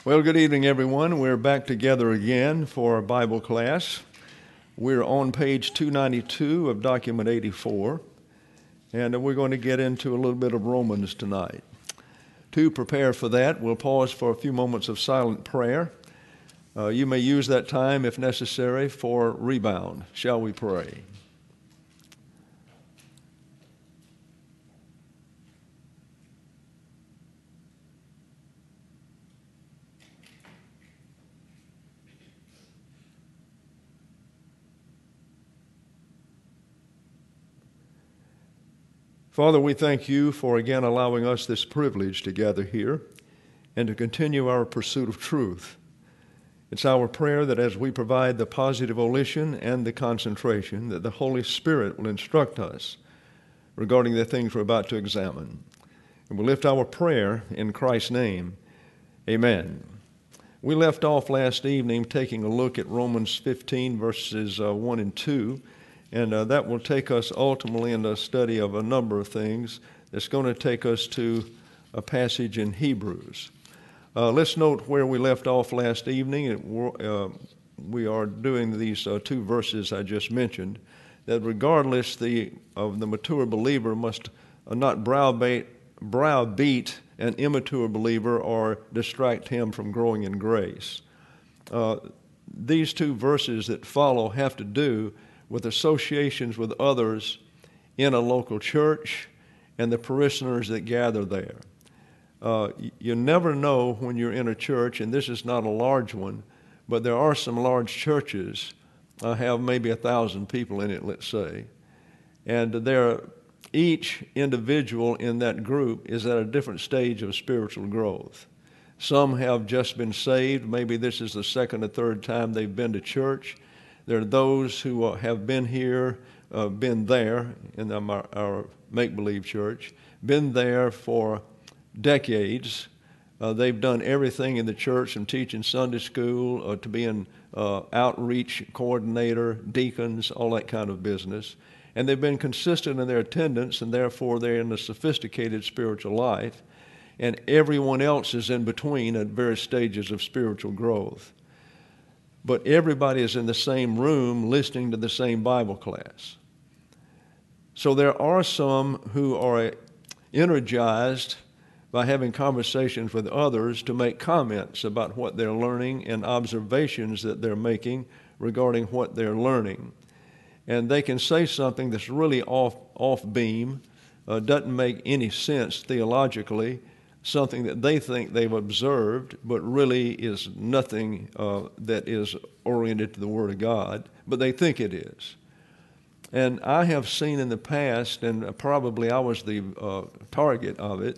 Well, good evening, everyone. We're back together again for our Bible class. We're on page 292 of document 84, and we're going to get into a little bit of Romans tonight. To prepare for that, we'll pause for a few moments of silent prayer. You may use that time, if necessary, for rebound. Shall we pray? Father, we thank you for again allowing us this privilege to gather here and to continue our pursuit of truth. It's our prayer that as we provide the positive volition and the concentration, that the Holy Spirit will instruct us regarding the things we're about to examine. And we lift our prayer in Christ's name. Amen. We left off last evening taking a look at Romans 15, verses 1 and 2. And that will take us ultimately into a study of a number of things that's going to take us to a passage in Hebrews. Let's note where we left off last evening. We are doing these two verses I just mentioned, that regardless of the mature believer must not browbeat an immature believer or distract him from growing in grace. These two verses that follow have to do with associations with others in a local church and the parishioners that gather there. You never know when you're in a church, and this is not a large one, but there are some large churches have maybe 1,000 people in it, let's say, and each individual in that group is at a different stage of spiritual growth. Some have just been saved. Maybe this is the second or third time they've been to church. There are those who have been here, been there in our make-believe church, been there for decades. They've done everything in the church, from teaching Sunday school to being outreach coordinator, deacons, all that kind of business. And they've been consistent in their attendance, and therefore they're in a sophisticated spiritual life. And everyone else is in between at various stages of spiritual growth. But everybody is in the same room listening to the same Bible class. So there are some who are energized by having conversations with others to make comments about what they're learning and observations that they're making regarding what they're learning. And they can say something that's really off beam, doesn't make any sense theologically, something that they think they've observed, but really is nothing that is oriented to the Word of God, but they think it is. And I have seen in the past, and probably I was the target of it,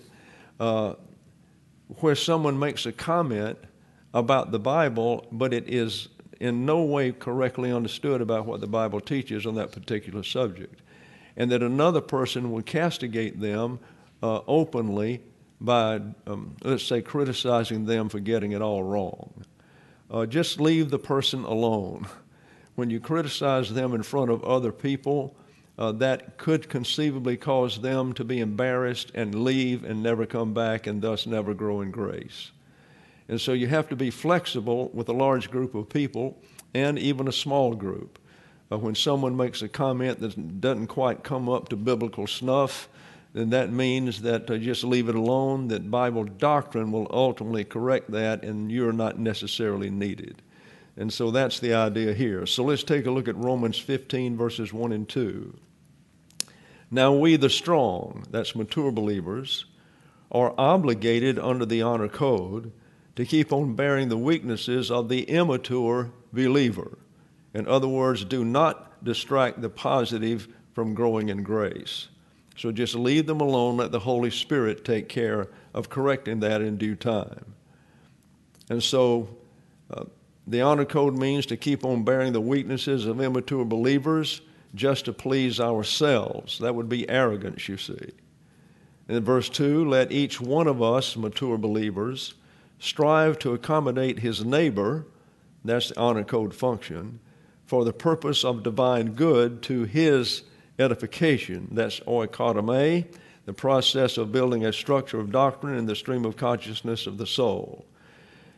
where someone makes a comment about the Bible, but it is in no way correctly understood about what the Bible teaches on that particular subject, and that another person would castigate them openly by, let's say, criticizing them for getting it all wrong. Just leave the person alone. When you criticize them in front of other people, that could conceivably cause them to be embarrassed and leave and never come back and thus never grow in grace. And so you have to be flexible with a large group of people and even a small group. When someone makes a comment that doesn't quite come up to biblical snuff, then that means that just leave it alone, that Bible doctrine will ultimately correct that, and you're not necessarily needed. And so that's the idea here. So let's take a look at Romans 15, verses 1 and 2. Now we, the strong, that's mature believers, are obligated under the honor code to keep on bearing the weaknesses of the immature believer. In other words, do not distract the positive from growing in grace. So just leave them alone, let the Holy Spirit take care of correcting that in due time. And so the honor code means to keep on bearing the weaknesses of immature believers just to please ourselves. That would be arrogance, you see. And in verse 2, let each one of us, mature believers, strive to accommodate his neighbor, that's the honor code function, for the purpose of divine good to his edification. That's oikotomai, the process of building a structure of doctrine in the stream of consciousness of the soul.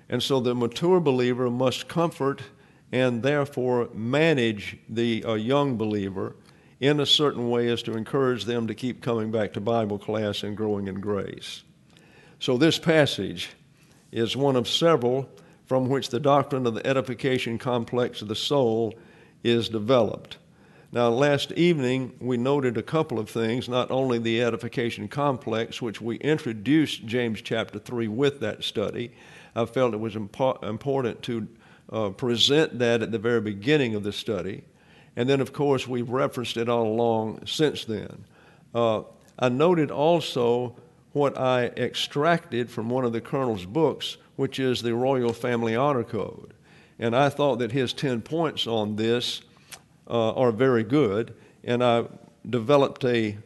And so the mature believer must comfort and therefore manage the young believer in a certain way as to encourage them to keep coming back to Bible class and growing in grace. So this passage is one of several from which the doctrine of the edification complex of the soul is developed. Now, last evening we noted a couple of things, not only the edification complex, which we introduced James chapter 3 with that study. I felt it was important to present that at the very beginning of the study. And then, of course, we've referenced it all along since then. I noted also what I extracted from one of the Colonel's books, which is the Royal Family Honor Code. And I thought that his 10 points on this are very good, and I developed a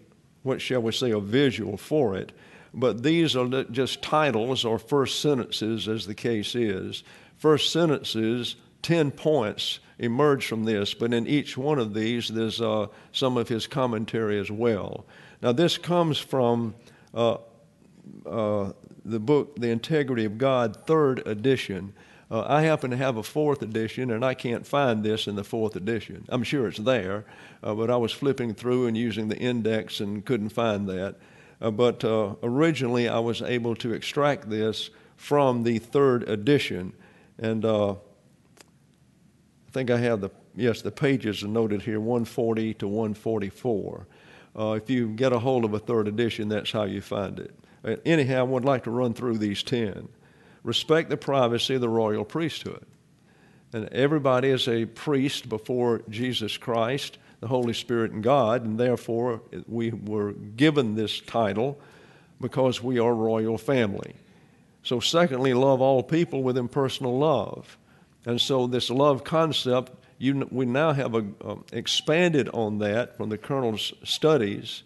visual for it. But these are just titles or first sentences, as the case is. First sentences, 10 points emerge from this, but in each one of these there's some of his commentary as well. Now this comes from the book, The Integrity of God, 3rd edition. I happen to have a 4th edition, and I can't find this in the 4th edition. I'm sure it's there, but I was flipping through and using the index and couldn't find that. But originally I was able to extract this from the 3rd edition, and I think I have the pages are noted here, 140 to 144. If you get a hold of a 3rd edition, that's how you find it. Anyhow, I would like to run through these 10. Respect the privacy of the royal priesthood. And everybody is a priest before Jesus Christ, the Holy Spirit, and God, and therefore we were given this title because we are royal family. So secondly, love all people with impersonal love. And so this love concept, we now have expanded on that from the Colonel's studies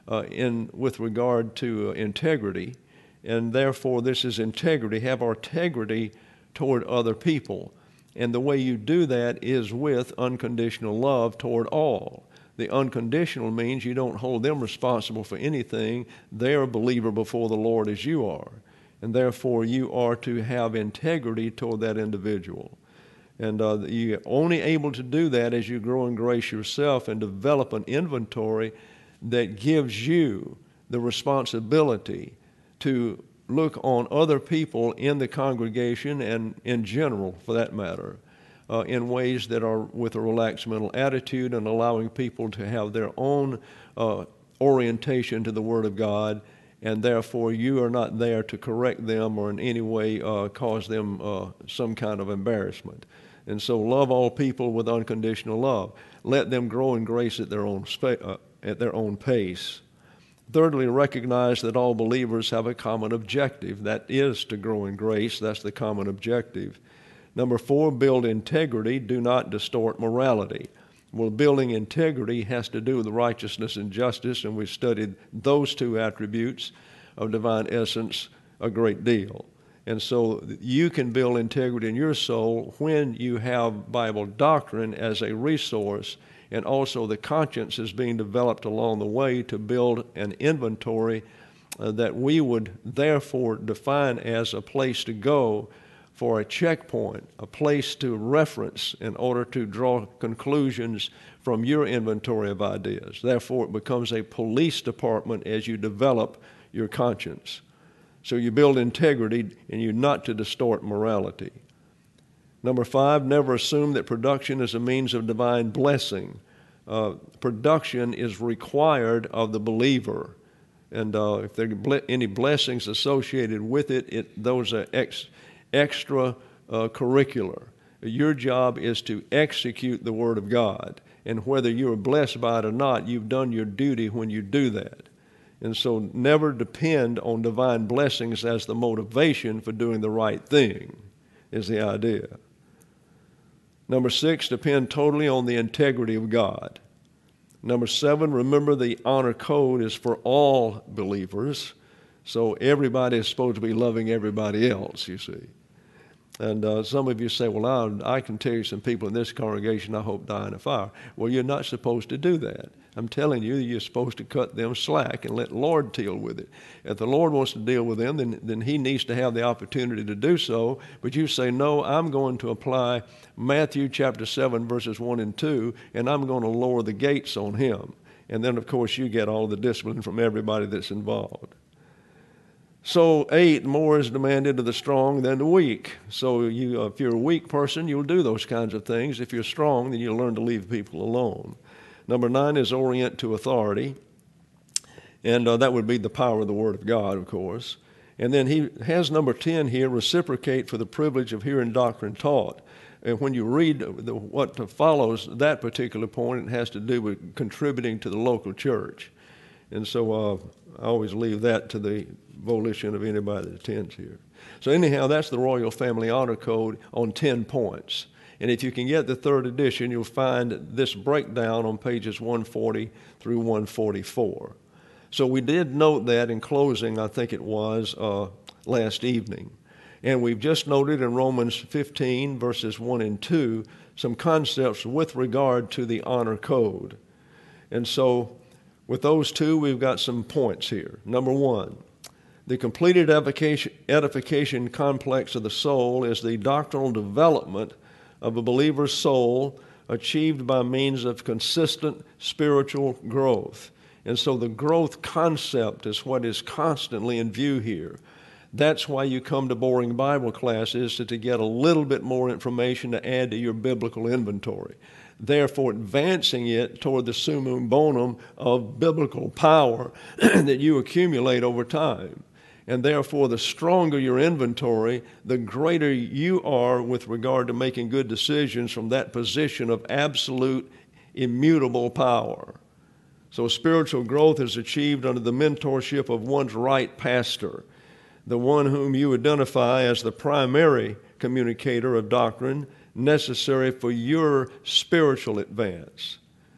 with regard to integrity. And therefore, this is integrity. Have our integrity toward other people. And the way you do that is with unconditional love toward all. The unconditional means you don't hold them responsible for anything. They're a believer before the Lord as you are. And therefore, you are to have integrity toward that individual. And you're only able to do that as you grow in grace yourself and develop an inventory that gives you the responsibility to look on other people in the congregation and in general, for that matter, in ways that are with a relaxed mental attitude and allowing people to have their own orientation to the Word of God, and therefore you are not there to correct them or in any way cause them some kind of embarrassment. And so love all people with unconditional love. Let them grow in grace at their own pace. Thirdly, recognize that all believers have a common objective. That is to grow in grace. That's the common objective. Number 4, build integrity. Do not distort morality. Well, building integrity has to do with righteousness and justice, and we've studied those 2 attributes of divine essence a great deal. And so you can build integrity in your soul when you have Bible doctrine as a resource, and also the conscience is being developed along the way to build an inventory that we would therefore define as a place to go for a checkpoint, a place to reference in order to draw conclusions from your inventory of ideas. Therefore, it becomes a police department as you develop your conscience. So you build integrity, and you're not to distort morality. Number 5, never assume that production is a means of divine blessing. Production is required of the believer. And if there are any blessings associated with it, those are extra curricular. Your job is to execute the Word of God. And whether you are blessed by it or not, you've done your duty when you do that. And so never depend on divine blessings as the motivation for doing the right thing, is the idea. Number 6, depend totally on the integrity of God. Number 7, remember the honor code is for all believers. So everybody is supposed to be loving everybody else, you see. And some of you say, well, I can tell you some people in this congregation I hope die in a fire. Well, you're not supposed to do that. I'm telling you, you're supposed to cut them slack and let the Lord deal with it. If the Lord wants to deal with them, then he needs to have the opportunity to do so. But you say, no, I'm going to apply Matthew chapter 7, verses 1 and 2, and I'm going to lower the gates on him. And then, of course, you get all the discipline from everybody that's involved. So 8, more is demanded of the strong than the weak. So if you're a weak person, you'll do those kinds of things. If you're strong, then you'll learn to leave people alone. Number 9 is orient to authority. And that would be the power of the Word of God, of course. And then he has number 10 here, reciprocate for the privilege of hearing doctrine taught. And when you read what follows that particular point, it has to do with contributing to the local church. And so I always leave that to the volition of anybody that attends here. So anyhow, that's the Royal Family Honor Code on 10 points. And if you can get the 3rd edition, you'll find this breakdown on pages 140 through 144. So we did note that in closing, I think it was, last evening. And we've just noted in Romans 15, verses 1 and 2, some concepts with regard to the honor code. And so with those two, we've got some points here. Number 1, the completed edification complex of the soul is the doctrinal development of a believer's soul achieved by means of consistent spiritual growth. And so the growth concept is what is constantly in view here. That's why you come to boring Bible classes, to get a little bit more information to add to your biblical inventory, therefore advancing it toward the summum bonum of biblical power that you accumulate over time. And therefore, the stronger your inventory, the greater you are with regard to making good decisions from that position of absolute, immutable power. So spiritual growth is achieved under the mentorship of one's right pastor, the one whom you identify as the primary communicator of doctrine necessary for your spiritual advance.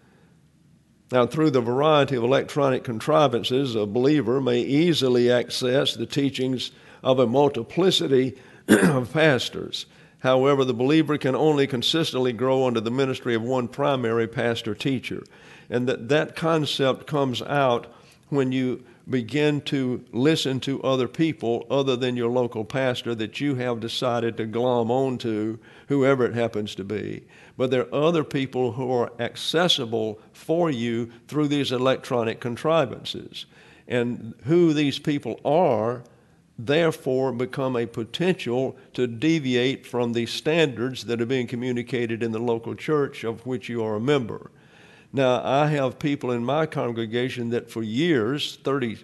Now, through the variety of electronic contrivances, a believer may easily access the teachings of a multiplicity of pastors. However, the believer can only consistently grow under the ministry of one primary pastor-teacher. And that concept comes out when you begin to listen to other people other than your local pastor that you have decided to glom onto, whoever it happens to be. But there are other people who are accessible for you through these electronic contrivances. And who these people are, therefore, become a potential to deviate from the standards that are being communicated in the local church of which you are a member. Now, I have people in my congregation that for years,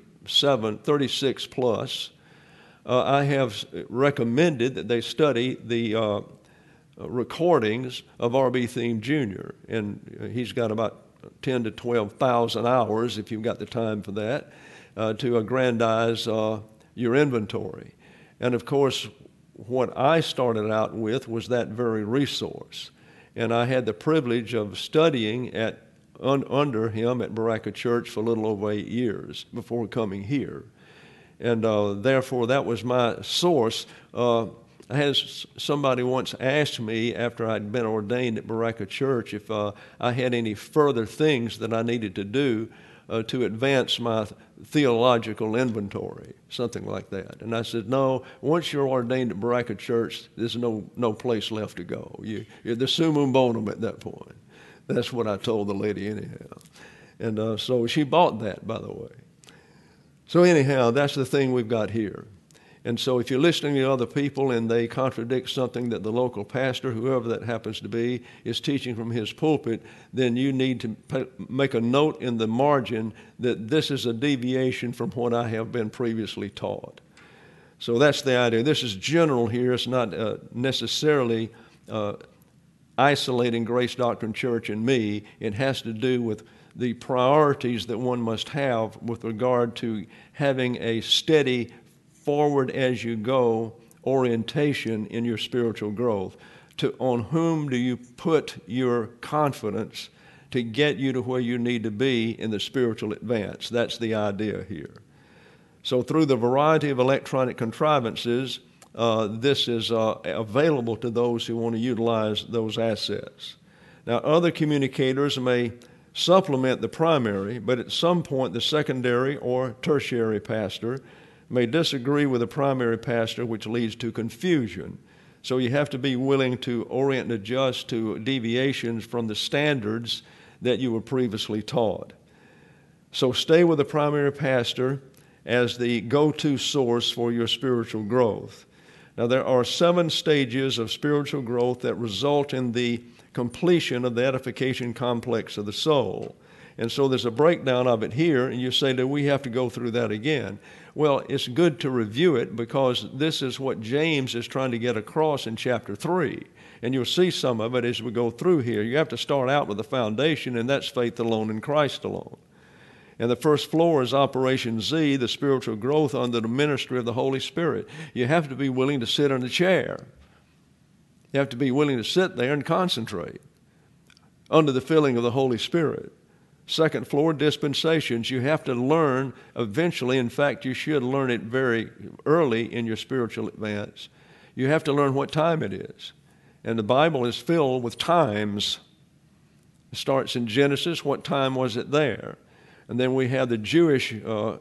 36 plus, I have recommended that they study the recordings of R.B. Thieme Jr., and he's got about 10 to 12,000 hours, if you've got the time for that, to aggrandize your inventory. And of course, what I started out with was that very resource. And I had the privilege of studying under him at Baraka Church for a little over 8 years before coming here. And therefore, that was my source. I had somebody once ask me after I'd been ordained at Baraka Church if I had any further things that I needed to do to advance my theological inventory, something like that. And I said, no, once you're ordained at Baraka Church, there's no place left to go. You're the summum bonum at that point. That's what I told the lady anyhow. And so she bought that, by the way. So anyhow, that's the thing we've got here. And so if you're listening to other people and they contradict something that the local pastor, whoever that happens to be, is teaching from his pulpit, then you need to make a note in the margin that this is a deviation from what I have been previously taught. So that's the idea. This is general here. It's not necessarily isolating Grace Doctrine Church and me. It has to do with the priorities that one must have with regard to having a steady forward as you go orientation in your spiritual growth. On whom do you put your confidence to get you to where you need to be in the spiritual advance? That's the idea here. So through the variety of electronic contrivances, this is available to those who want to utilize those assets. Now, other communicators may supplement the primary, but at some point the secondary or tertiary pastor may disagree with the primary pastor, which leads to confusion. So you have to be willing to orient and adjust to deviations from the standards that you were previously taught. So stay with the primary pastor as the go-to source for your spiritual growth. Now, there are 7 stages of spiritual growth that result in the completion of the edification complex of the soul. And so there's a breakdown of it here, and you say, do we have to go through that again? Well, it's good to review it because this is what James is trying to get across in chapter 3. And you'll see some of it as we go through here. You have to start out with the foundation, and that's faith alone in Christ alone. And the first floor is Operation Z, the spiritual growth under the ministry of the Holy Spirit. You have to be willing to sit in a chair. You have to be willing to sit there and concentrate under the filling of the Holy Spirit. Second floor, dispensations. You have to learn eventually. In fact, you should learn it very early in your spiritual advance. You have to learn what time it is. And the Bible is filled with times. It starts in Genesis. What time was it there? And then we have the Jewish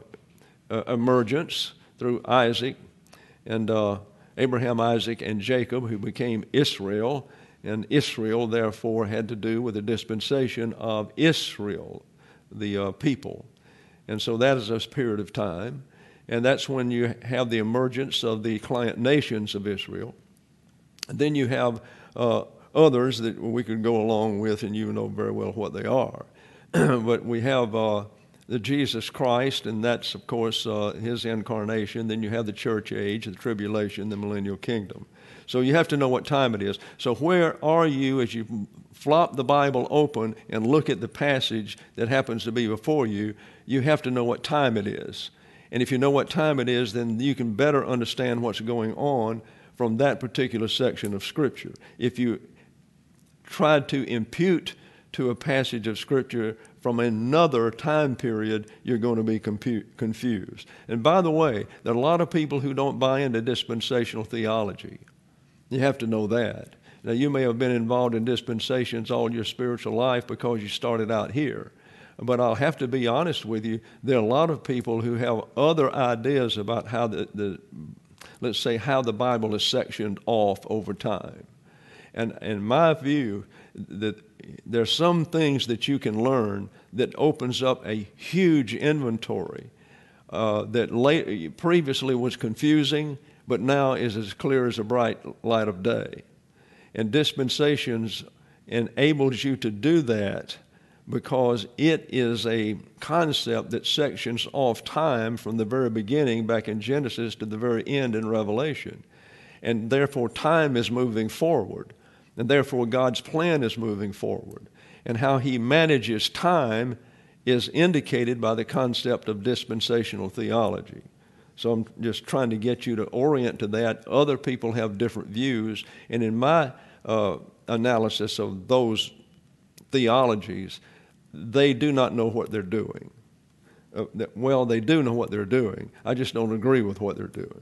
emergence through Isaac and Abraham, Isaac, and Jacob, who became Israel. And Israel, therefore, had to do with the dispensation of Israel, the people. And so that is a period of time. And that's when you have the emergence of the client nations of Israel. And then you have others that we could go along with, and you know very well what they are. But we have the Jesus Christ, and that's, of course, his incarnation. Then you have the church age, the tribulation, the millennial kingdom. So you have to know what time it is. So where are you as you flop the Bible open and look at the passage that happens to be before you? You have to know what time it is. And if you know what time it is, then you can better understand what's going on from that particular section of Scripture. If you try to impute to a passage of Scripture from another time period, you're going to be confused. And by the way, there are a lot of people who don't buy into dispensational theology. You have to know that. Now, you may have been involved in dispensations all your spiritual life because you started out here. But I'll have to be honest with you, there are a lot of people who have other ideas about how let's say, how the Bible is sectioned off over time. And in my view, that there's some things that you can learn that opens up a huge inventory that previously was confusing, but now is as clear as a bright light of day. And dispensations enables you to do that because it is a concept that sections off time from the very beginning back in Genesis to the very end in Revelation. And therefore time is moving forward. And therefore God's plan is moving forward. And how he manages time is indicated by the concept of dispensational theology. So I'm just trying to get you to orient to that. Other people have different views. And in my analysis of those theologies, they do not know what they're doing. Well, they do know what they're doing. I just don't agree with what they're doing.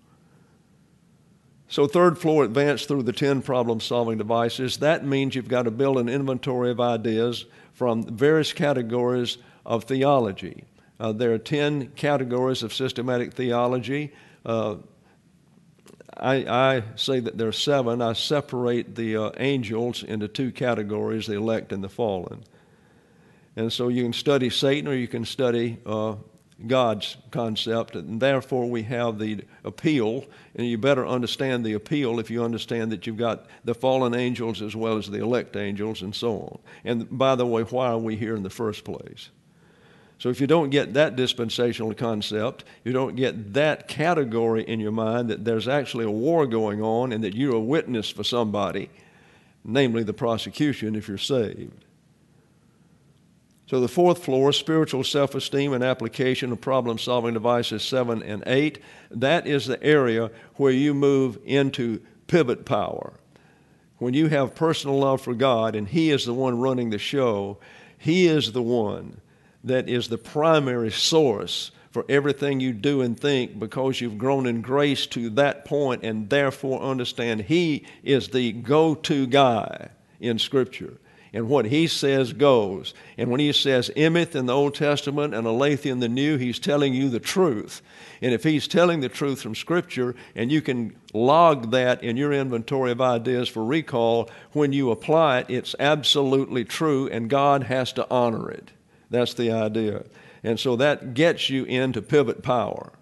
So third floor, advance through the 10 problem-solving devices. That means you've got to build an inventory of ideas from various categories of theology. There are 10 categories of systematic theology. I say that there are 7. I separate the angels into 2 categories, the elect and the fallen. And so you can study Satan or you can study God's concept, and therefore we have the appeal, and you better understand the appeal if you understand that you've got the fallen angels as well as the elect angels and so on. And by the way, why are we here in the first place? So if you don't get that dispensational concept, you don't get that category in your mind that there's actually a war going on and that you're a witness for somebody, namely the prosecution if you're saved. So the fourth floor, spiritual self-esteem and application of problem-solving devices 7 and 8, that is the area where you move into pivot power. When you have personal love for God and he is the one running the show, he is the one that is the primary source for everything you do and think, because you've grown in grace to that point, and therefore understand He is the go-to guy in Scripture. And what He says goes. And when He says emeth in the Old Testament and aletheia in the New, He's telling you the truth. And if He's telling the truth from Scripture, and you can log that in your inventory of ideas for recall, when you apply it, it's absolutely true, and God has to honor it. That's the idea. And so that gets you into pivot power.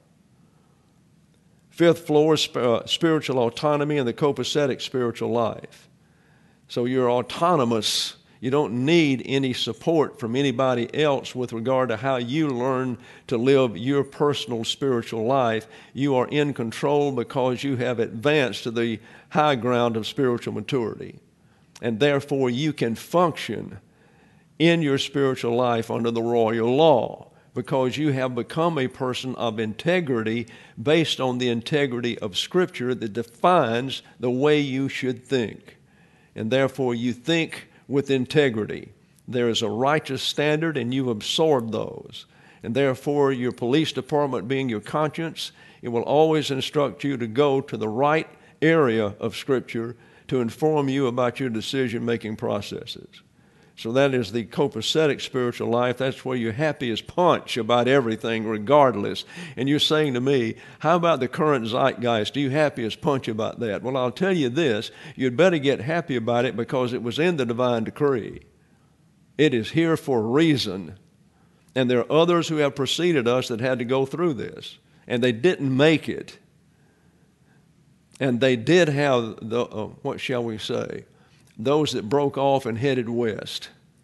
Fifth floor, spiritual autonomy and the copacetic spiritual life. So you're autonomous. You don't need any support from anybody else with regard to how you learn to live your personal spiritual life. You are in control because you have advanced to the high ground of spiritual maturity. And therefore you can function in your spiritual life under the royal law, because you have become a person of integrity based on the integrity of Scripture that defines the way you should think. And therefore you think with integrity. There is a righteous standard, and you've absorbed those. And therefore your police department being your conscience, it will always instruct you to go to the right area of Scripture to inform you about your decision-making processes. So that is the copacetic spiritual life. That's where you're happy as punch about everything regardless. And you're saying to me, how about the current zeitgeist? Are you happy as punch about that? Well, I'll tell you this, you'd better get happy about it because it was in the divine decree. It is here for a reason. And there are others who have preceded us that had to go through this, and they didn't make it. And they did have, what shall we say, those that broke off and headed west.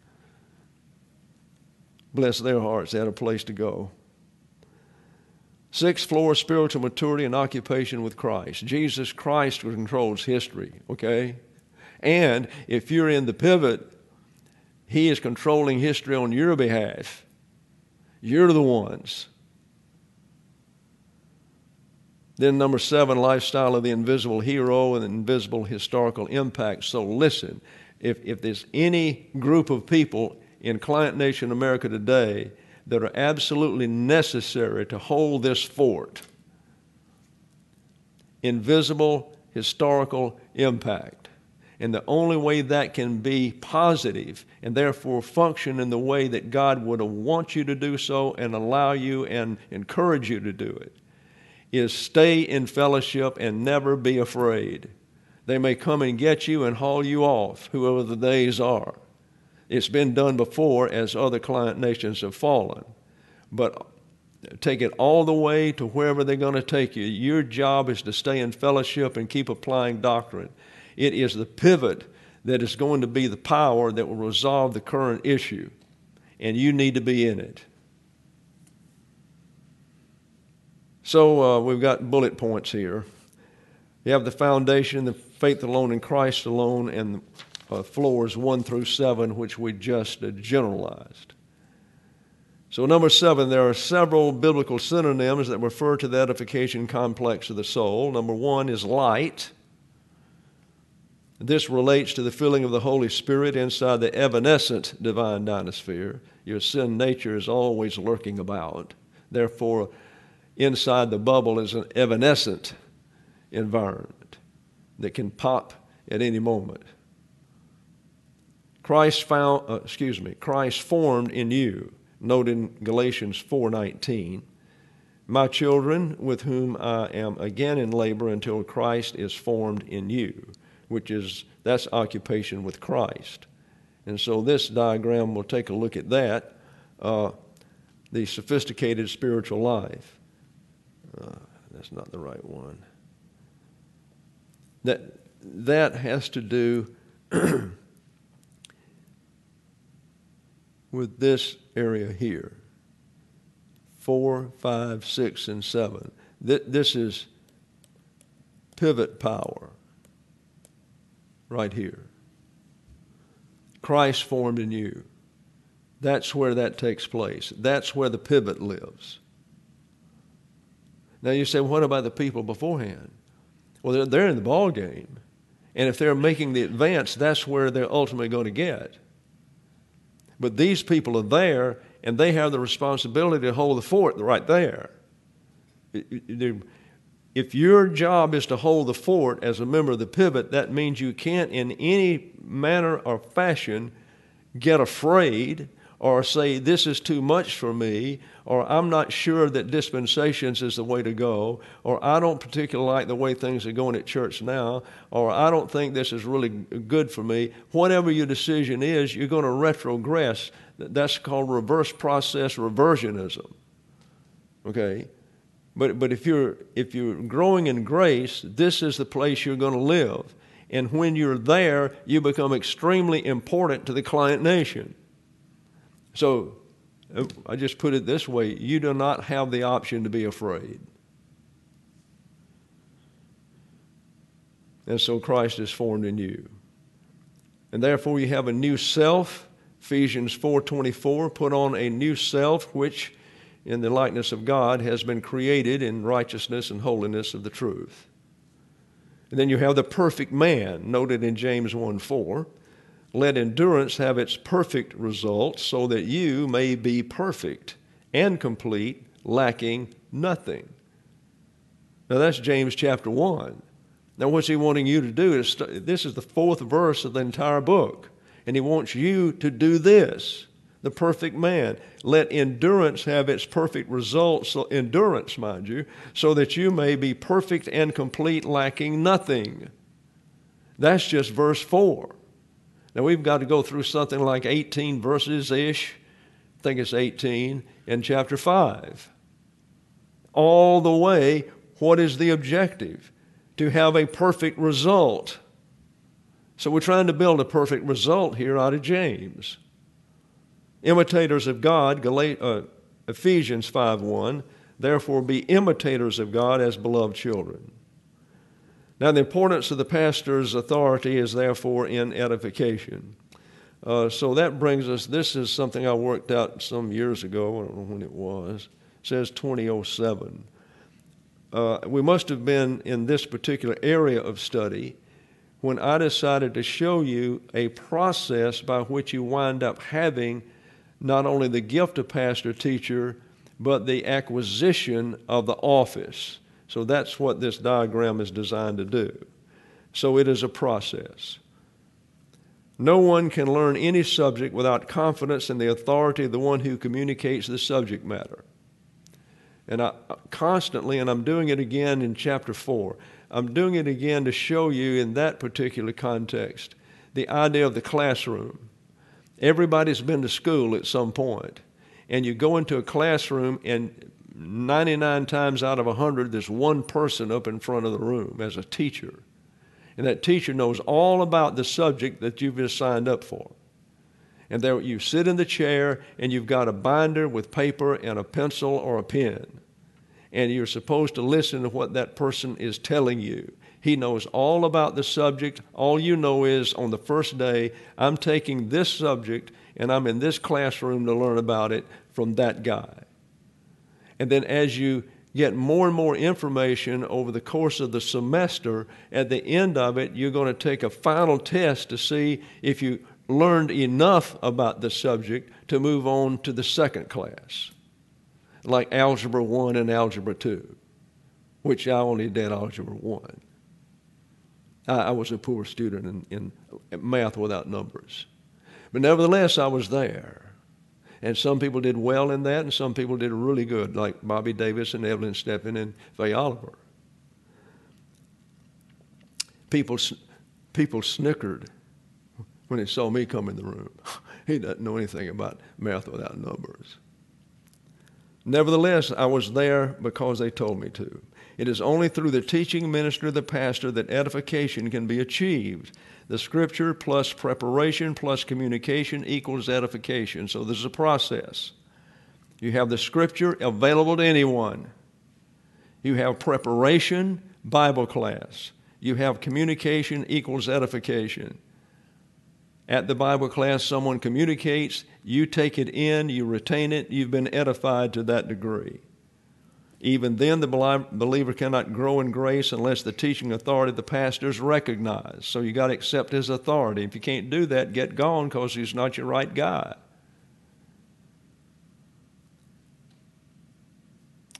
Bless their hearts, they had a place to go. Sixth floor, spiritual maturity and occupation with Christ. Jesus Christ controls history, okay? And if you're in the pivot, He is controlling history on your behalf. You're the ones. Then number 7, lifestyle of the invisible hero and invisible historical impact. So listen, if there's any group of people in Client Nation America today that are absolutely necessary to hold this fort, invisible historical impact. And the only way that can be positive and therefore function in the way that God would want you to do so and allow you and encourage you to do it is stay in fellowship and never be afraid. They may come and get you and haul you off, whoever the days are. It's been done before as other client nations have fallen. But take it all the way to wherever they're going to take you. Your job is to stay in fellowship and keep applying doctrine. It is the pivot that is going to be the power that will resolve the current issue, and you need to be in it. So we've got bullet points here. You have the foundation, the faith alone in Christ alone, and floors 1 through 7, which we just generalized. So number 7, there are several biblical synonyms that refer to the edification complex of the soul. Number 1 is light. This relates to the filling of the Holy Spirit inside the evanescent divine dynasphere. Your sin nature is always lurking about. Therefore, inside the bubble is an evanescent environment that can pop at any moment. Christ formed in you. Note in Galatians 4:19, my children, with whom I am again in labor until Christ is formed in you, that's occupation with Christ. And so this diagram will take a look at that, the sophisticated spiritual life. That's not the right one. That has to do with this area here. 4, 5, 6, and 7. This is pivot power right here. Christ formed in you. That's where that takes place. That's where the pivot lives. Now you say, what about the people beforehand? Well, they're in the ball game. And if they're making the advance, that's where they're ultimately going to get. But these people are there, and they have the responsibility to hold the fort right there. If your job is to hold the fort as a member of the pivot, that means you can't in any manner or fashion get afraid or say, this is too much for me, or I'm not sure that dispensations is the way to go, or I don't particularly like the way things are going at church now, or I don't think this is really good for me. Whatever your decision is, you're going to retrogress. That's called reverse process reversionism. Okay? But if you're growing in grace, this is the place you're going to live. And when you're there, you become extremely important to the client nation. So I just put it this way, you do not have the option to be afraid. And so Christ is formed in you. And therefore you have a new self, Ephesians 4:24, put on a new self which in the likeness of God has been created in righteousness and holiness of the truth. And then you have the perfect man, noted in James 1:4. Let endurance have its perfect result so that you may be perfect and complete, lacking nothing. Now that's James chapter 1. Now what's he wanting you to do? This is the 4th verse of the entire book. And he wants you to do this, the perfect man. Let endurance have its perfect result, so endurance, mind you, so that you may be perfect and complete, lacking nothing. That's just verse 4. Now, we've got to go through something like 18 verses-ish, I think it's 18, in chapter 5. All the way, what is the objective? To have a perfect result. So we're trying to build a perfect result here out of James. Imitators of God, Ephesians 5:1, therefore be imitators of God as beloved children. Now, the importance of the pastor's authority is therefore in edification. So that brings us, this is something I worked out some years ago, I don't know when it was. It says 2007. We must have been in this particular area of study when I decided to show you a process by which you wind up having not only the gift of pastor-teacher, but the acquisition of the office. So that's what this diagram is designed to do. So it is a process. No one can learn any subject without confidence in the authority of the one who communicates the subject matter. And I constantly, and I'm doing it again in chapter 4, I'm doing it again to show you in that particular context the idea of the classroom. Everybody's been to school at some point, and you go into a classroom and 99 times out of 100, there's one person up in front of the room as a teacher. And that teacher knows all about the subject that you've just signed up for. And there you sit in the chair and you've got a binder with paper and a pencil or a pen. And you're supposed to listen to what that person is telling you. He knows all about the subject. All you know is on the first day, I'm taking this subject and I'm in this classroom to learn about it from that guy. And then as you get more and more information over the course of the semester, at the end of it, you're going to take a final test to see if you learned enough about the subject to move on to the second class, like Algebra 1 and Algebra 2, which I only did Algebra 1. I was a poor student in math without numbers. But nevertheless, I was there. And some people did well in that, and some people did really good, like Bobby Davis and Evelyn Steppen and Faye Oliver. People snickered when they saw me come in the room. He doesn't know anything about math without numbers. Nevertheless, I was there because they told me to. It is only through the teaching ministry of the pastor that edification can be achieved. The Scripture plus preparation plus communication equals edification. So there's a process. You have the Scripture available to anyone. You have preparation, Bible class. You have communication equals edification. At the Bible class, someone communicates, you take it in, you retain it, you've been edified to that degree. Even then, the believer cannot grow in grace unless the teaching authority of the pastor is recognized. So you got to accept his authority. If you can't do that, get gone because he's not your right guy.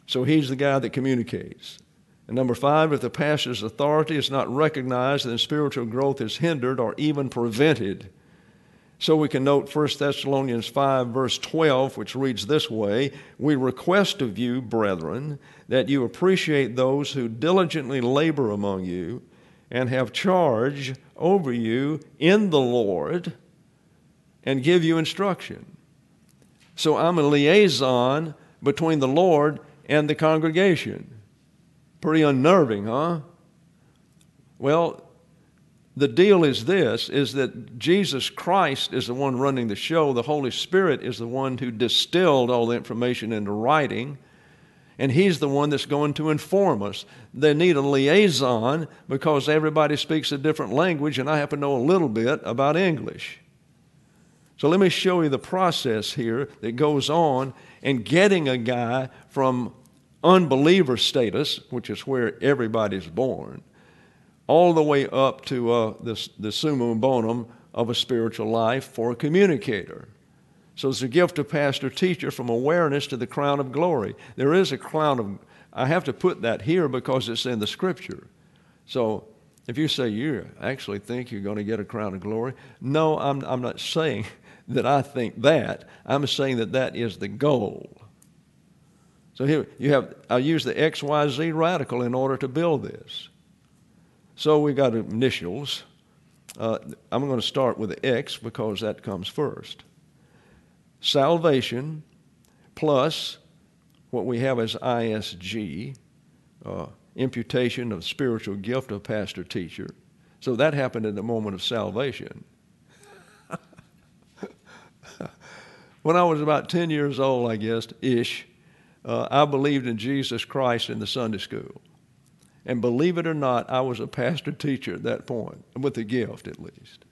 So he's the guy that communicates. And number 5, if the pastor's authority is not recognized, then spiritual growth is hindered or even prevented. So we can note 1 Thessalonians 5, verse 12, which reads this way, "We request of you, brethren, that you appreciate those who diligently labor among you and have charge over you in the Lord and give you instruction." So I'm a liaison between the Lord and the congregation. Pretty unnerving, huh? Well, the deal is this, is that Jesus Christ is the one running the show. The Holy Spirit is the one who distilled all the information into writing, and He's the one that's going to inform us. They need a liaison because everybody speaks a different language, and I happen to know a little bit about English. So let me show you the process here that goes on in getting a guy from unbeliever status, which is where everybody's born, all the way up to the summum bonum of a spiritual life for a communicator. So it's a gift of pastor-teacher from awareness to the crown of glory. There is a crown of, I have to put that here because it's in the Scripture. So if you say you actually think you're going to get a crown of glory, no, I'm not saying that I think that. I'm saying that that is the goal. So here you have, I use the XYZ radical in order to build this. So we got initials. I'm going to start with the X because that comes first. Salvation plus what we have as ISG, imputation of spiritual gift of pastor-teacher. So that happened in the moment of salvation. When I was about 10 years old, I guess, I believed in Jesus Christ in the Sunday school. And believe it or not, I was a pastor-teacher at that point, with a gift at least.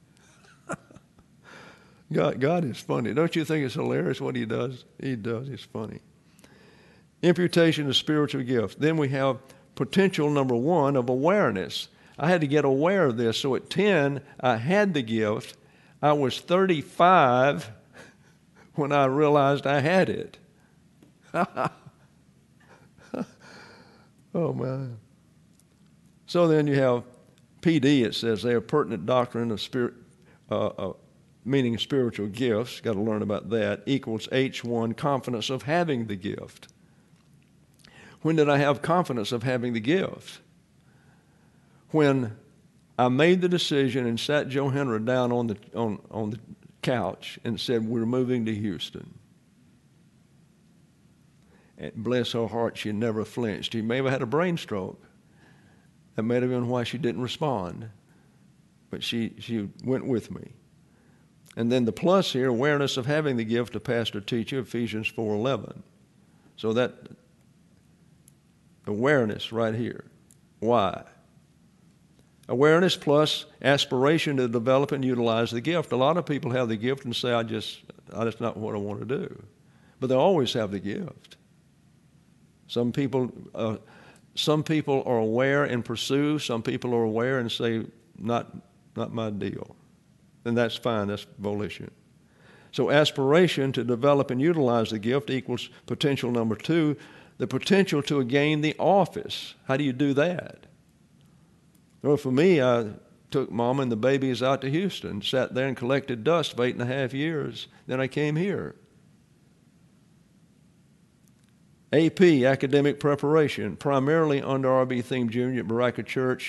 God is funny. Don't you think it's hilarious what He does? He does. It's funny. Imputation of spiritual gift. Then we have potential number 1 of awareness. I had to get aware of this. So at 10, I had the gift. I was 35 when I realized I had it. Oh, man. So then you have PD, it says there, pertinent doctrine of spirit, meaning spiritual gifts, got to learn about that, equals H1, confidence of having the gift. When did I have confidence of having the gift? When I made the decision and sat Joe Henry down on the couch and said, we're moving to Houston. And bless her heart, she never flinched. She may have had a brain stroke. That may have been why she didn't respond. But she went with me. And then the plus here, awareness of having the gift of pastor-teacher, Ephesians 4:11. So that awareness right here. Why? Awareness plus aspiration to develop and utilize the gift. A lot of people have the gift and say, that's not what I want to do. But they always have the gift. Some people are aware and pursue. Some people are aware and say, not my deal. And that's fine. That's volition. So aspiration to develop and utilize the gift equals potential number 2, the potential to gain the office. How do you do that? Well, for me, I took Mama and the babies out to Houston, sat there and collected dust for 8.5 years. Then I came here. AP, academic preparation, primarily under R.B. Thiem Jr. at Baraka Church,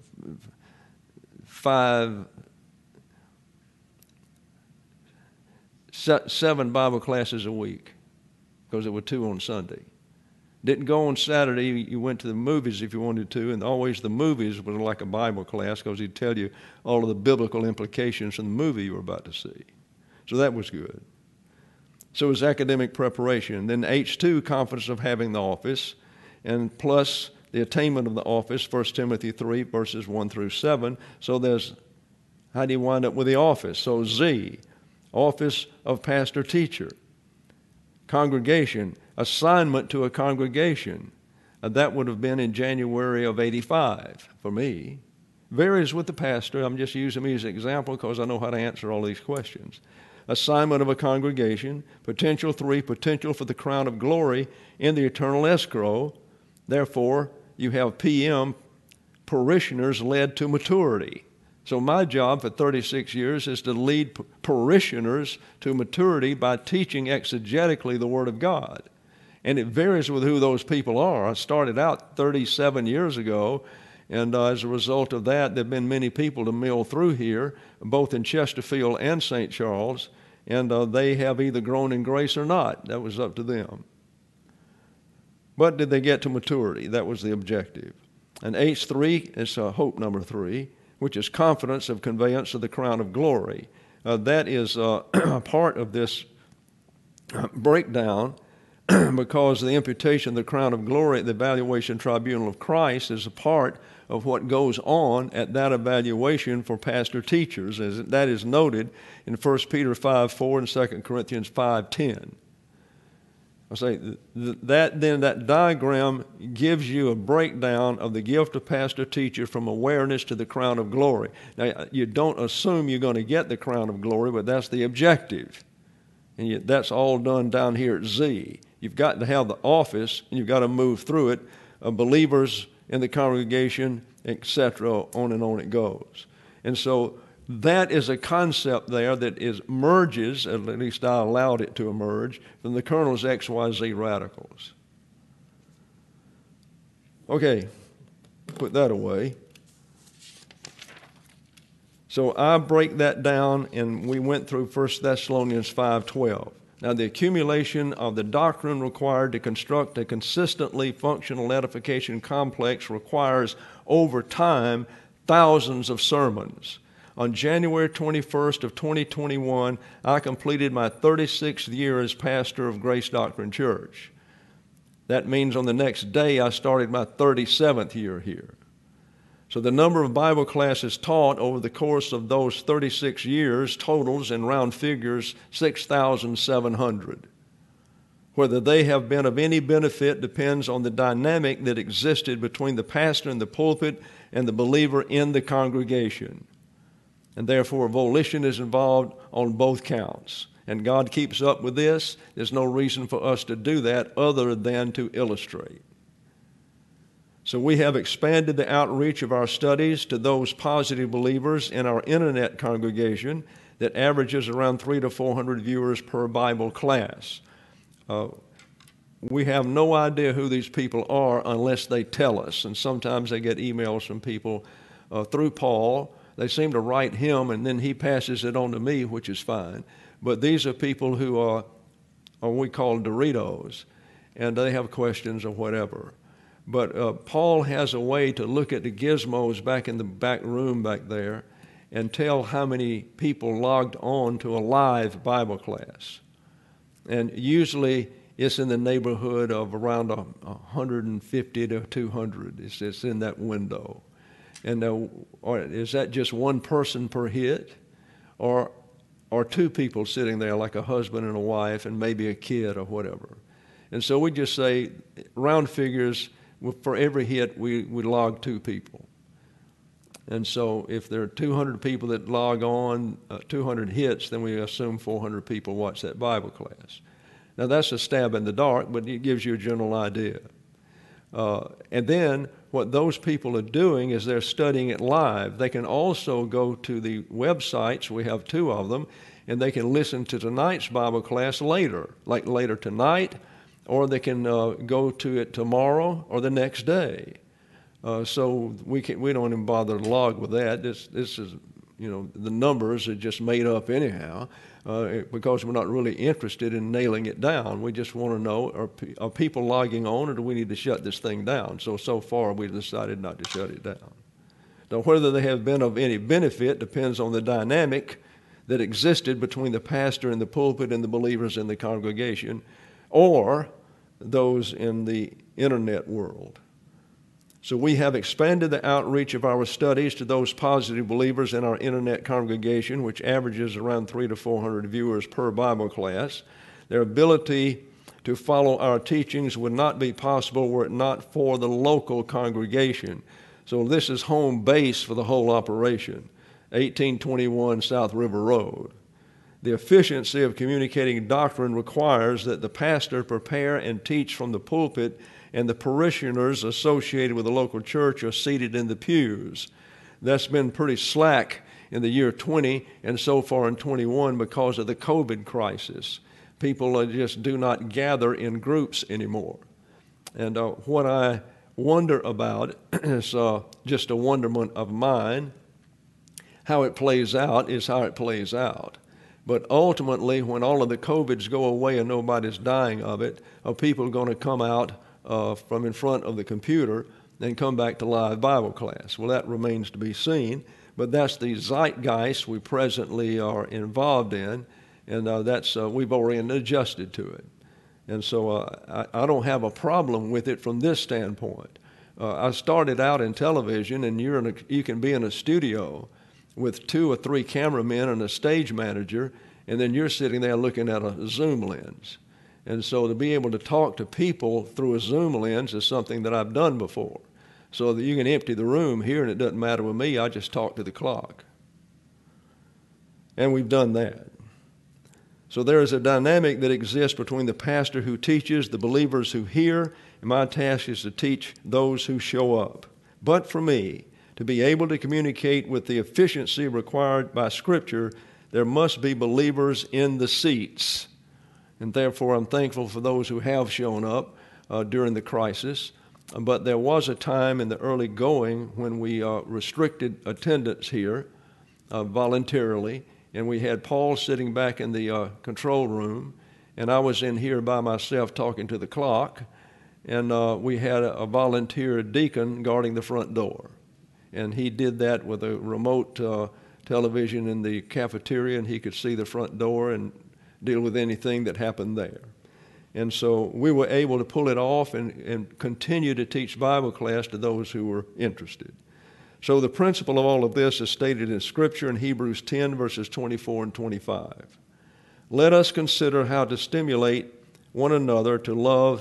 7 Bible classes a week, because there were 2 on Sunday. Didn't go on Saturday. You went to the movies if you wanted to, and always the movies was like a Bible class because he'd tell you all of the biblical implications from the movie you were about to see. So that was good. So it was academic preparation. Then H2, confidence of having the office, and plus the attainment of the office, 1 Timothy 3, verses 1 through 7. So there's, how do you wind up with the office? So Z, office of pastor-teacher. Congregation, assignment to a congregation. That would have been in January of 85 for me. Varies with the pastor. I'm just using me as an example because I know how to answer all these questions. assignment of a congregation. Potential 3, potential for the crown of glory in the eternal escrow. Therefore, you have PM, parishioners led to maturity. So my job for 36 years is to lead parishioners to maturity by teaching exegetically the Word of God. And it varies with who those people are. I started out 37 years ago, and as a result of that, there have been many people to mill through here, both in Chesterfield and St. Charles, and they have either grown in grace or not. That was up to them. But did they get to maturity? That was the objective. And H3 is hope number 3, which is confidence of conveyance of the crown of glory. That is a part of this breakdown because the imputation of the crown of glory at the evaluation tribunal of Christ is a part of what goes on at that evaluation for pastor teachers, as that is noted in 1 Peter 5:4 and 2 Corinthians 5:10. I say that diagram gives you a breakdown of the gift of pastor teacher from awareness to the crown of glory. Now, you don't assume you're going to get the crown of glory, but that's the objective. And that's all done down here at Z. You've got to have the office, and you've got to move through it, believers in the congregation, etc., on and on it goes. And so that is a concept there that merges, at least I allowed it to emerge, from the Colonel's XYZ radicals. Okay, put that away. So I break that down, and we went through 1 Thessalonians 5:12. Now, the accumulation of the doctrine required to construct a consistently functional edification complex requires, over time, thousands of sermons. On January 21st of 2021, I completed my 36th year as pastor of Grace Doctrine Church. That means on the next day, I started my 37th year here. So the number of Bible classes taught over the course of those 36 years totals, in round figures, 6,700. Whether they have been of any benefit depends on the dynamic that existed between the pastor in the pulpit and the believer in the congregation. And therefore, volition is involved on both counts. And God keeps up with this. There's no reason for us to do that other than to illustrate. So we have expanded the outreach of our studies to those positive believers in our internet congregation that averages around 300 to 400 viewers per Bible class. We have no idea who these people are unless they tell us. And sometimes they get emails from people through Paul. They seem to write him, and then he passes it on to me, which is fine. But these are people who are we call Doritos, and they have questions or whatever. But Paul has a way to look at the gizmos back in the back room back there and tell how many people logged on to a live Bible class. And usually it's in the neighborhood of around 150 to 200. It's in that window. And is that just one person per hit? Or two people sitting there, like a husband and a wife and maybe a kid or whatever? And so we just say, round figures, for every hit, we log 2 people. And so if there are 200 people that log on, 200 hits, then we assume 400 people watch that Bible class. Now, that's a stab in the dark, but it gives you a general idea. And then what those people are doing is they're studying it live. They can also go to the websites, we have 2 of them, and they can listen to tonight's Bible class later, like later tonight, or they can go to it tomorrow or the next day. So we don't even bother to log with that. This is, the numbers are just made up anyhow because we're not really interested in nailing it down. We just want to know, are people logging on, or do we need to shut this thing down? So far we've decided not to shut it down. Now, whether they have been of any benefit depends on the dynamic that existed between the pastor in the pulpit and the believers in the congregation, or those in the internet world. So we have expanded the outreach of our studies to those positive believers in our internet congregation, which averages around 300 to 400 viewers per Bible class. Their ability to follow our teachings would not be possible were it not for the local congregation. So this is home base for the whole operation, 1821 South River Road. The efficiency of communicating doctrine requires that the pastor prepare and teach from the pulpit, and the parishioners associated with the local church are seated in the pews. That's been pretty slack in the year 20 and so far in 21 because of the COVID crisis. People just do not gather in groups anymore. And what I wonder about is just a wonderment of mine. How it plays out is how it plays out. But ultimately, when all of the COVIDs go away and nobody's dying of it, are people going to come out from in front of the computer and come back to live Bible class? Well, that remains to be seen, but that's the zeitgeist we presently are involved in, and we've already adjusted to it. And so I don't have a problem with it from this standpoint. I started out in television, and you can be in a studio with 2 or 3 cameramen and a stage manager, and then you're sitting there looking at a Zoom lens. And so to be able to talk to people through a Zoom lens is something that I've done before. So that you can empty the room here, and it doesn't matter with me, I just talk to the clock. And we've done that. So there is a dynamic that exists between the pastor who teaches, the believers who hear, and my task is to teach those who show up. But for me, to be able to communicate with the efficiency required by Scripture, there must be believers in the seats. And therefore, I'm thankful for those who have shown up during the crisis. But there was a time in the early going when we restricted attendance here voluntarily, and we had Paul sitting back in the control room, and I was in here by myself talking to the clock, and we had a volunteer deacon guarding the front door. And he did that with a remote television in the cafeteria, and he could see the front door and deal with anything that happened there. And so we were able to pull it off and continue to teach Bible class to those who were interested. So the principle of all of this is stated in Scripture in Hebrews 10, verses 24 and 25. Let us consider how to stimulate one another to love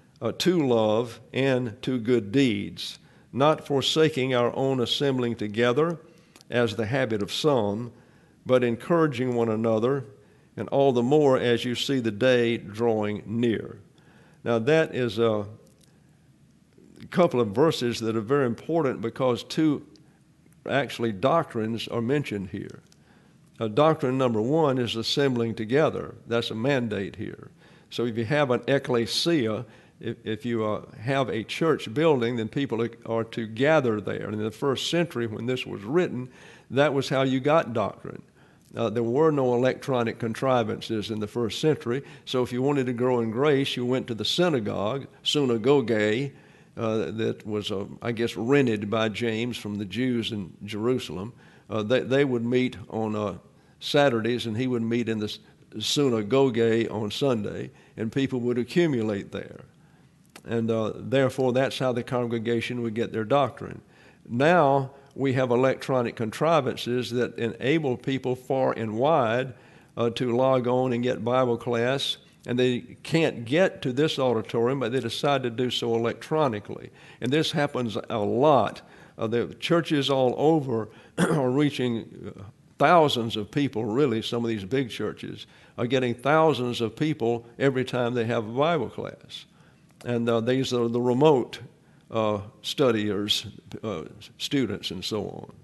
and to good deeds, not forsaking our own assembling together, as the habit of some, but encouraging one another, and all the more as you see the day drawing near. Now that is a couple of verses that are very important because 2 doctrines are mentioned here. Doctrine number 1 is assembling together. That's a mandate here. So if you have an ecclesia, if you have a church building, then people are to gather there. And in the first century, when this was written, that was how you got doctrine. There were no electronic contrivances in the first century, so if you wanted to grow in grace, you went to the synagogue, synagoge, that was, rented by James from the Jews in Jerusalem. They would meet on Saturdays, and he would meet in the synagogue on Sunday, and people would accumulate there. And therefore, that's how the congregation would get their doctrine. Now, we have electronic contrivances that enable people far and wide to log on and get Bible class, and they can't get to this auditorium, but they decide to do so electronically. And this happens a lot. The churches all over are reaching thousands of people, really. Some of these big churches are getting thousands of people every time they have a Bible class. And these are the remote studiers, students, and so on.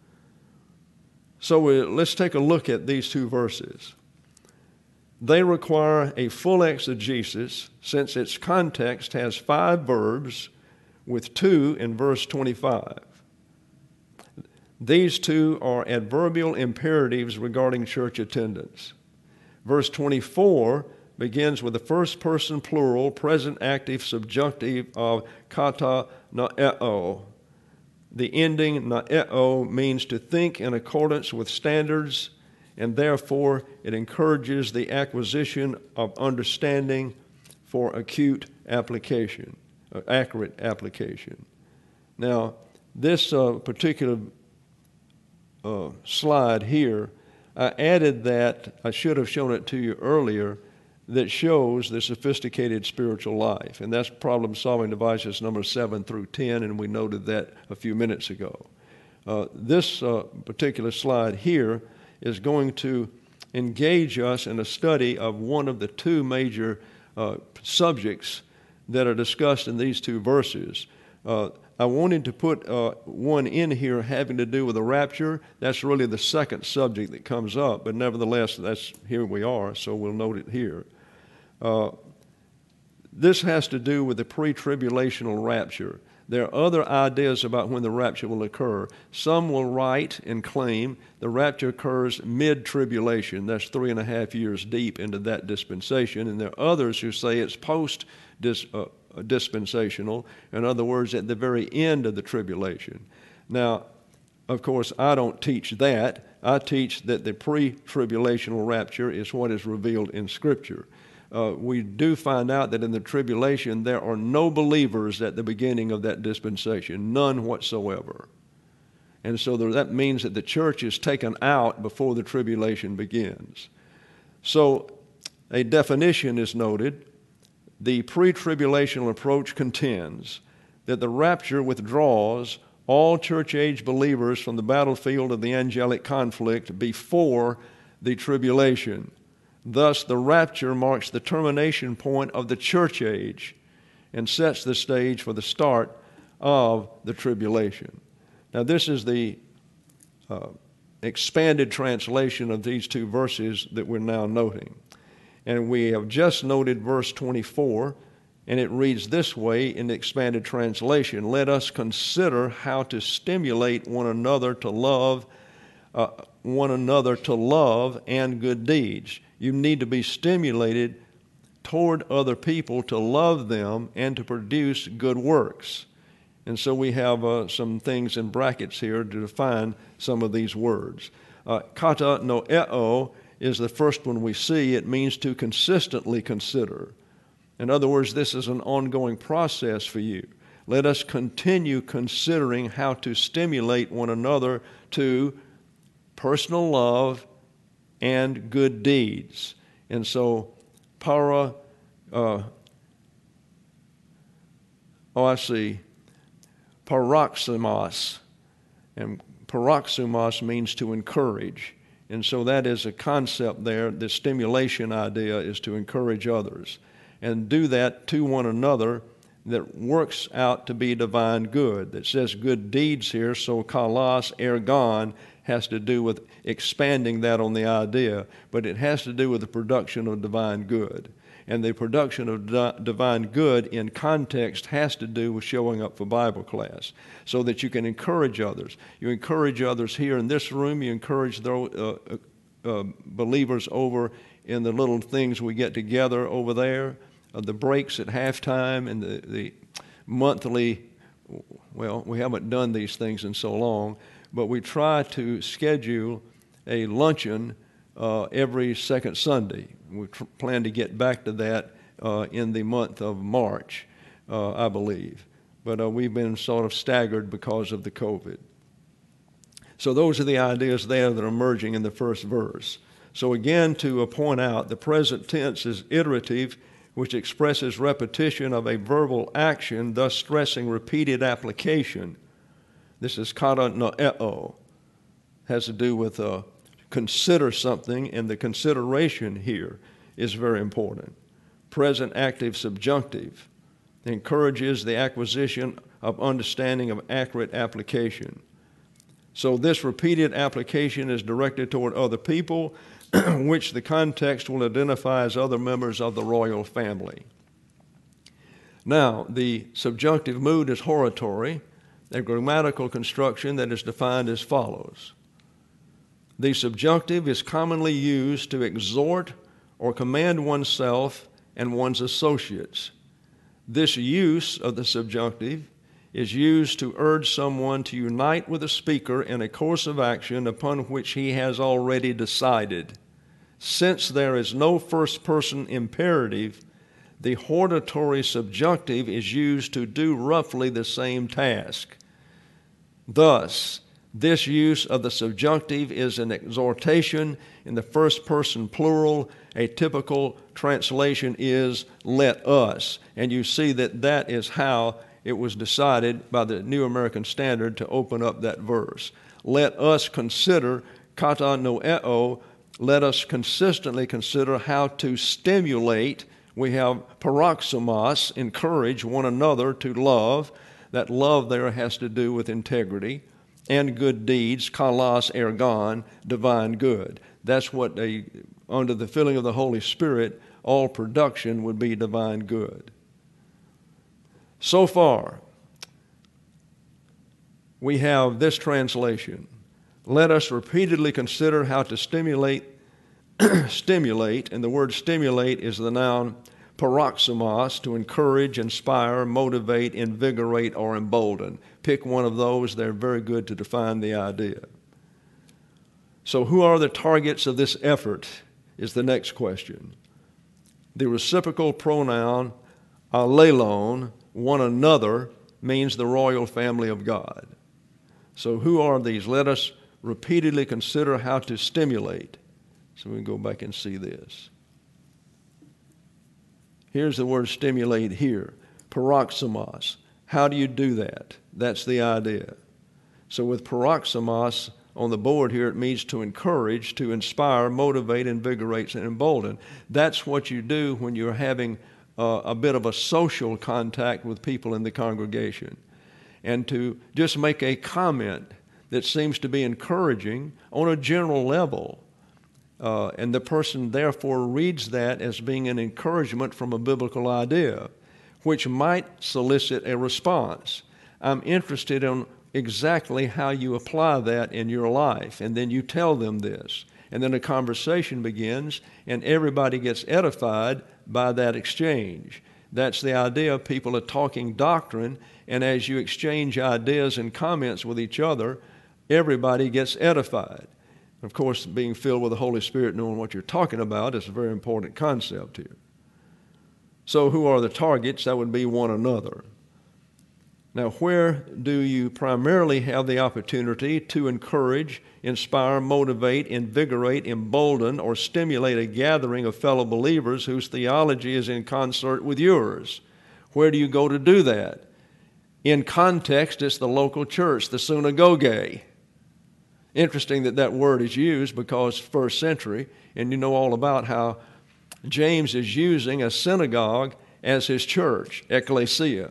So let's take a look at these 2 verses. They require a full exegesis since its context has 5 verbs with 2 in verse 25. These 2 are adverbial imperatives regarding church attendance. Verse 24 begins with the first person plural, present active subjunctive of kata naeo. The ending naeo means to think in accordance with standards, and therefore it encourages the acquisition of understanding for acute application, accurate application. Now, this particular slide here, I added that, I should have shown it to you earlier, that shows the sophisticated spiritual life. And that's problem-solving devices number 7 through 10, and we noted that a few minutes ago. This particular slide here is going to engage us in a study of one of the two major subjects that are discussed in these two verses. I wanted to put one in here having to do with the rapture. That's really the second subject that comes up, but nevertheless, here we are, so we'll note it here. This has to do with the pre-tribulational rapture. There are other ideas about when the rapture will occur. Some will write and claim the rapture occurs mid-tribulation. That's 3.5 years deep into that dispensation. And there are others who say it's post-dispensational. In other words, at the very end of the tribulation. Now, of course, I don't teach that. I teach that the pre-tribulational rapture is what is revealed in Scripture. We do find out that in the tribulation there are no believers at the beginning of that dispensation, none whatsoever. And so that means that the church is taken out before the tribulation begins. So a definition is noted. The pre-tribulational approach contends that the rapture withdraws all church-age believers from the battlefield of the angelic conflict before the tribulation. Thus, the rapture marks the termination point of the church age and sets the stage for the start of the tribulation. Now, this is the expanded translation of these two verses that we're now noting. And we have just noted verse 24, and it reads this way in the expanded translation: "Let us consider how to stimulate one another to love and good deeds." You need to be stimulated toward other people to love them and to produce good works. And so we have some things in brackets here to define some of these words. Kata noeo is the first one we see. It means to consistently consider. In other words, this is an ongoing process for you. Let us continue considering how to stimulate one another to personal love and good deeds. And so, paroxysmos. And paroxysmos means to encourage. And so that is a concept there. The stimulation idea is to encourage others. And do that to one another that works out to be divine good. That says good deeds here, so kalos, ergon, has to do with expanding that on the idea, but it has to do with the production of divine good. And the production of divine good in context has to do with showing up for Bible class so that you can encourage others. You encourage others here in this room. You encourage believers over in the little things we get together over there, the breaks at halftime and the monthly, well, we haven't done these things in so long, but we try to schedule a luncheon every second Sunday. We plan to get back to that in the month of March, I believe. But we've been sort of staggered because of the COVID. So those are the ideas there that are emerging in the first verse. So again, to point out, the present tense is iterative, which expresses repetition of a verbal action, thus stressing repeated application. This is kata noeo, has to do with consider something, and the consideration here is very important. Present active subjunctive encourages the acquisition of understanding of accurate application. So this repeated application is directed toward other people, which the context will identify as other members of the royal family. Now, the subjunctive mood is hortatory, a grammatical construction that is defined as follows. The subjunctive is commonly used to exhort or command oneself and one's associates. This use of the subjunctive is used to urge someone to unite with a speaker in a course of action upon which he has already decided. Since there is no first-person imperative, the hortatory subjunctive is used to do roughly the same task. Thus, this use of the subjunctive is an exhortation in the first-person plural. A typical translation is, let us. And you see that that is how it was decided by the New American Standard to open up that verse. Let us consider kata noeo let us consistently consider how to stimulate. We have paroxomos, encourage one another to love. That love there has to do with integrity, and good deeds, kalos ergon, divine good. That's what under the filling of the Holy Spirit, all production would be divine good. So far, we have this translation. Let us repeatedly consider how to stimulate, and the word stimulate is the noun paroxomos, to encourage, inspire, motivate, invigorate, or embolden. Pick one of those. They're very good to define the idea. So who are the targets of this effort is the next question. The reciprocal pronoun alelon, one another, means the royal family of God. So who are these? Let us repeatedly consider how to stimulate. So we can go back and see this. Here's the word stimulate here, paroxomos. How do you do that? That's the idea. So with paroxomos on the board here, it means to encourage, to inspire, motivate, invigorate, and embolden. That's what you do when you're having a bit of a social contact with people in the congregation. And to just make a comment that seems to be encouraging on a general level. And the person therefore reads that as being an encouragement from a biblical idea, which might solicit a response. I'm interested in exactly how you apply that in your life. And then you tell them this. And then a conversation begins, and everybody gets edified by that exchange. That's the idea. People are talking doctrine, and as you exchange ideas and comments with each other, everybody gets edified. Of course, being filled with the Holy Spirit, knowing what you're talking about, is a very important concept here. So who are the targets? That would be one another. Now, where do you primarily have the opportunity to encourage, inspire, motivate, invigorate, embolden, or stimulate a gathering of fellow believers whose theology is in concert with yours? Where do you go to do that? In context, it's the local church, the synagogue. Interesting that that word is used because first century, and you know all about how James is using a synagogue as his church, ecclesia.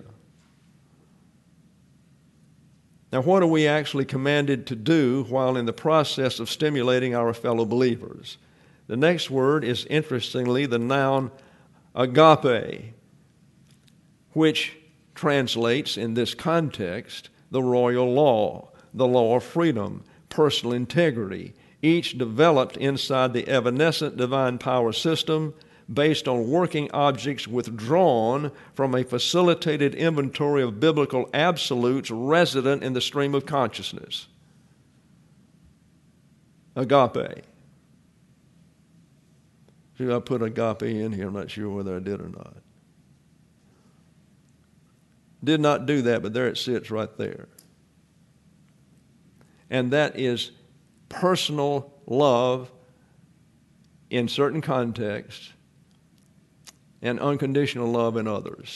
Now, what are we actually commanded to do while in the process of stimulating our fellow believers? The next word is, interestingly, the noun agape, which translates in this context the royal law, the law of freedom, personal integrity, each developed inside the evanescent divine power system based on working objects withdrawn from a facilitated inventory of biblical absolutes resident in the stream of consciousness. Agape. See, I put agape in here. I'm not sure whether I did or not. Did not do that, but there it sits right there. And that is personal love in certain contexts and unconditional love in others.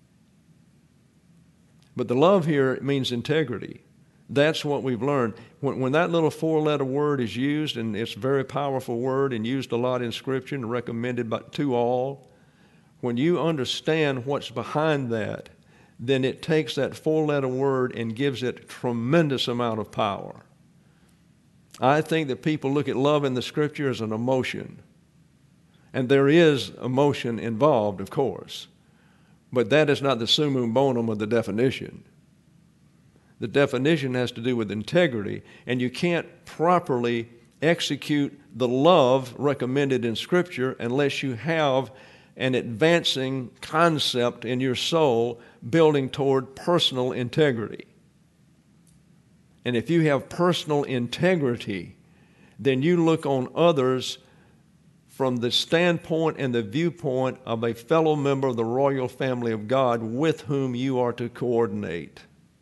But the love here means integrity. That's what we've learned. When that little four-letter word is used, and it's a very powerful word and used a lot in Scripture and recommended to all, when you understand what's behind that, then it takes that four-letter word and gives it a tremendous amount of power. I think that people look at love in the Scripture as an emotion. And there is emotion involved, of course. But that is not the summum bonum of the definition. The definition has to do with integrity, and you can't properly execute the love recommended in Scripture unless you have an advancing concept in your soul building toward personal integrity. And if you have personal integrity, then you look on others from the standpoint and the viewpoint of a fellow member of the royal family of God with whom you are to coordinate.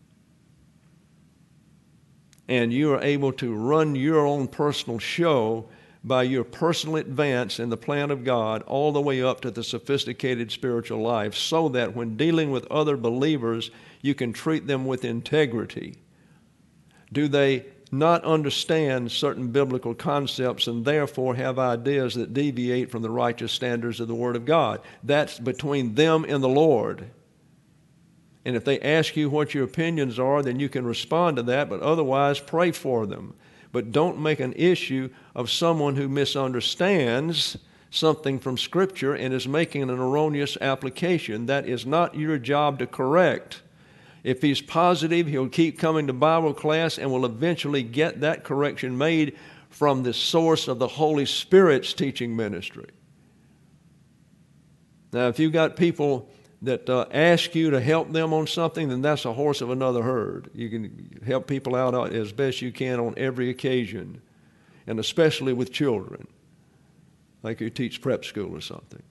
And you are able to run your own personal show by your personal advance in the plan of God all the way up to the sophisticated spiritual life, so that when dealing with other believers, you can treat them with integrity. Do they not understand certain biblical concepts and therefore have ideas that deviate from the righteous standards of the Word of God. That's between them and the Lord. And if they ask you what your opinions are, then you can respond to that, but otherwise pray for them. But don't make an issue of someone who misunderstands something from Scripture and is making an erroneous application. That is not your job to correct. If he's positive, he'll keep coming to Bible class and will eventually get that correction made from the source of the Holy Spirit's teaching ministry. Now, if you've got people that ask you to help them on something, then that's a horse of another herd. You can help people out as best you can on every occasion, and especially with children, like you teach prep school or something.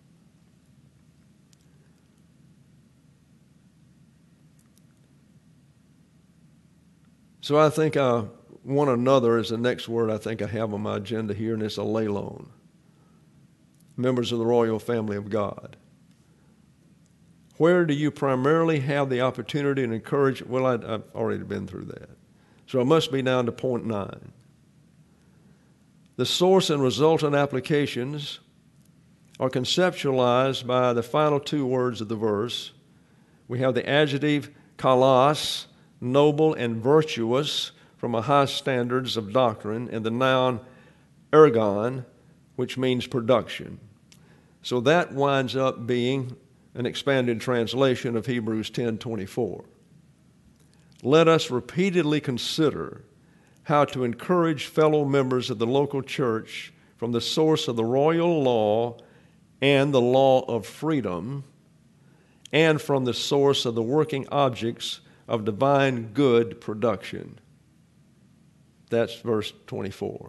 So I think one another is the next word I think I have on my agenda here, and it's a lay loan. Members of the royal family of God. Where do you primarily have the opportunity and encourage? Well, I've already been through that. So I must be down to point 9. The source and resultant applications are conceptualized by the final 2 words of the verse. We have the adjective kalos, noble and virtuous, from a high standards of doctrine, and the noun ergon, which means production. So that winds up being an expanded translation of Hebrews 10:24. Let us repeatedly consider how to encourage fellow members of the local church from the source of the royal law and the law of freedom, and from the source of the working objects of divine good production. That's verse 24.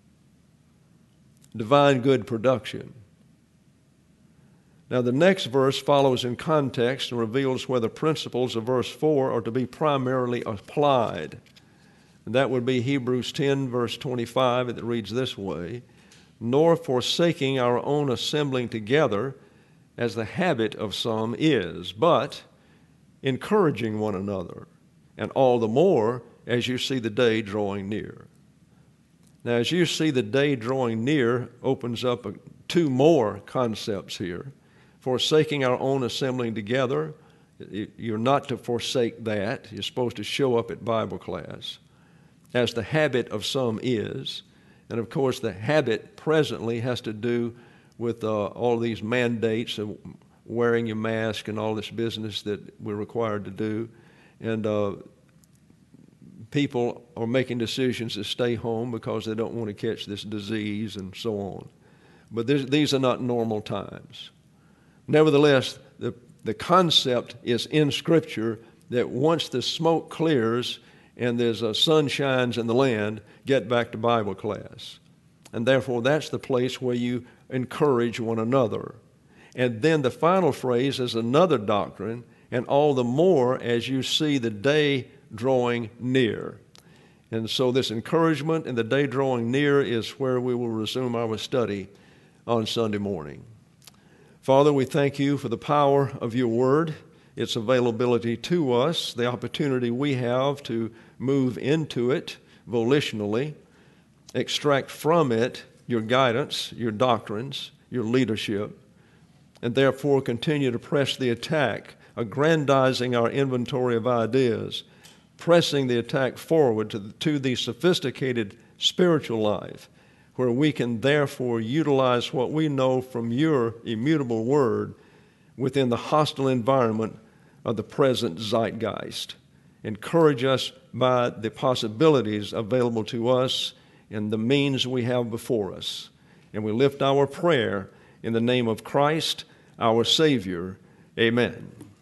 Divine good production. Now, the next verse follows in context and reveals where the principles of verse 4 are to be primarily applied. And that would be Hebrews 10, verse 25. It reads this way, nor forsaking our own assembling together, as the habit of some is, but encouraging one another, and all the more as you see the day drawing near. Now, as you see the day drawing near opens up 2 more concepts here. Forsaking our own assembling together, you're not to forsake that. You're supposed to show up at Bible class, as the habit of some is. And of course, the habit presently has to do with all these mandates of wearing your mask and all this business that we're required to do. And people are making decisions to stay home because they don't want to catch this disease and so on. But these are not normal times. Nevertheless, the concept is in Scripture that once the smoke clears and there's sun shines in the land, get back to Bible class. And therefore, that's the place where you encourage one another. And then the final phrase is another doctrine, and all the more as you see the day drawing near. And so this encouragement and the day drawing near is where we will resume our study on Sunday morning. Father, we thank you for the power of your word, its availability to us, the opportunity we have to move into it volitionally, extract from it your guidance, your doctrines, your leadership, and therefore continue to press the attack, aggrandizing our inventory of ideas, pressing the attack forward to the sophisticated spiritual life, where we can therefore utilize what we know from your immutable word within the hostile environment of the present zeitgeist. Encourage us by the possibilities available to us and the means we have before us. And we lift our prayer in the name of Christ, our Savior. Amen.